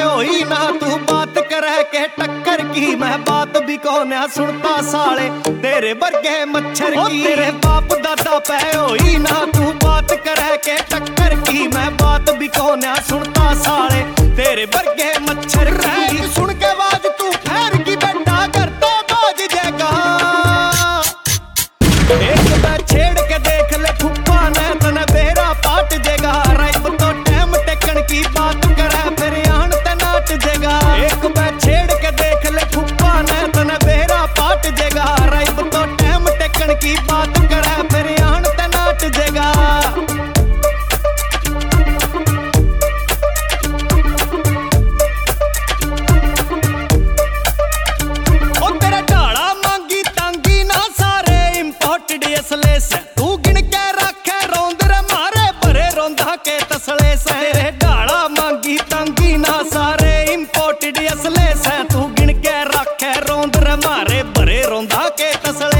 होई ना तू बात करे के टक्कर की। मैं बात भी कोन्या सुनता साले तेरे वर्गे मच्छर की। तेरे बाप दादा पे होई ना तू बात करे के टक्कर की। मैं बात भी कोन्या सुनता साले तेरे वर्गे मच्छर की। सुन के आवाज तू ठहर की बेटा करता बाज जगा। एक बार छेड़ के देख ले फुप्पा ने तने बेरा पाट जेगा। राइब तो टाइम टेकन की बात करे फिर आन ते नाट जेगा। एक बार छेड़ के देख ले फुप्पा ने तने बेरा पाट जेगा। राइब तो टाइम टेकन की बात करे फिर आन ते नाट जेगा। तू गिन के रखे रौंदर मारे भरे रौंदा के तसले से। तेरे ढाला मांगी तंगी ना सारे इंपोर्टेड असले से। तू गिन के रखे रौंदर मारे भरे रौंदा के तसले